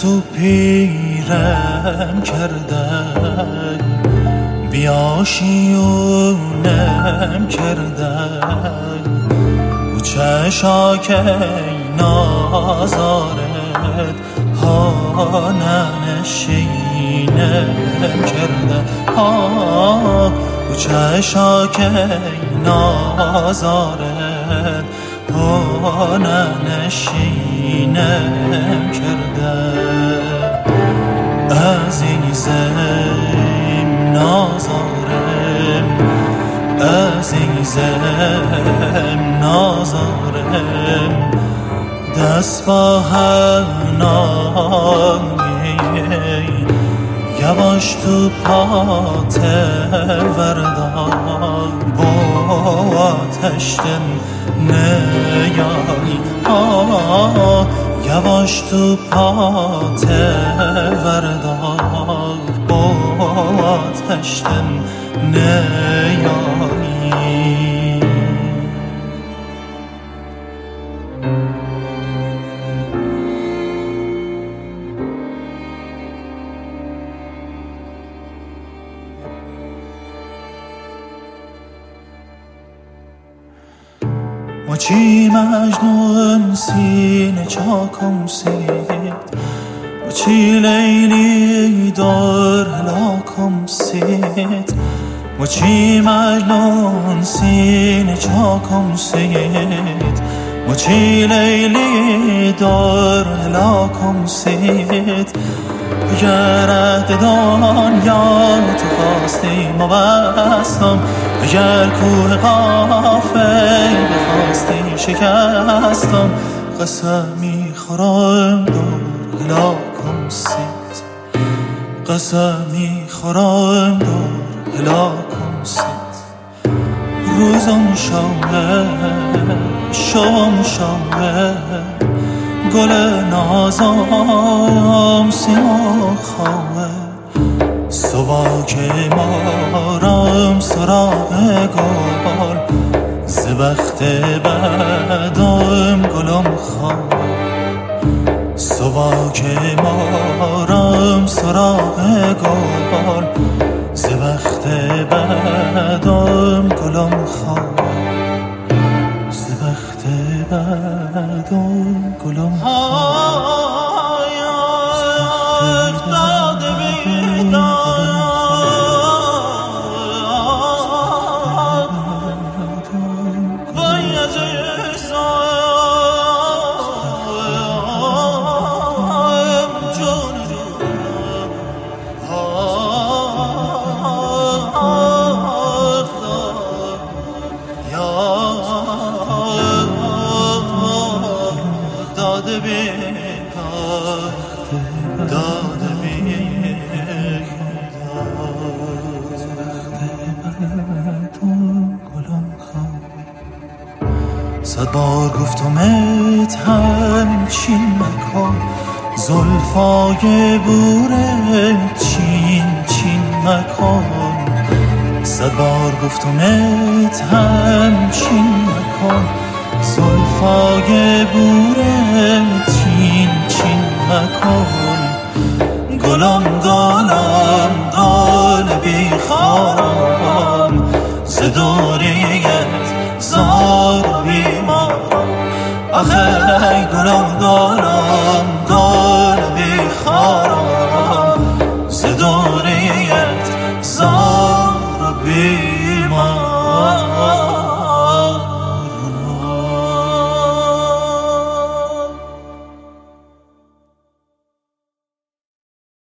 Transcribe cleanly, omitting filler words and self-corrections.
تو پیرم کردن، بیاشیونم کردن، و چشاکی نازارت ها ننشینم کردن، و چشاکی نازارت ها ننشینم کردن. از این زم نازارم، از این زم نازارم، دست با هنایی یواش تو پات وردار، با آتشتن نیایی یواش تو پات وردار، با آتشتن نیایی. چی مجنون سینه چاکم سید، و چی لیلی دار هلاکم سید، و چی مجنون سینه چاکم سید، و چی لیلی دار هلاکم سید. اگر عهد دنیا تو خواستی مبستم، اگر کوه قافل بخواستی شکستم، قسمی خورم دور هلاکم سید، قسمی خورم دور هلاکم سید. روزم شوه شوم شوه، گل نازم سیما خواه، سواک مارم سراغ گل، ز بخت بدم گلم خواه، سواک مارم سراغ گل، ز بخت بدم گلم خواه، ز بخت بدم گلم خواه. صد بار گفتمت همچین مکن، زلفای بورت چین چین مکن. صد بار گفتمت همچین مکن، زلفای بورت چین چین مکن. گلم گلم گل بیخارم، ز دوریت زار بیمارم. آخه گلم گلم گل بیخارم، ز دوریت زار بیمارم.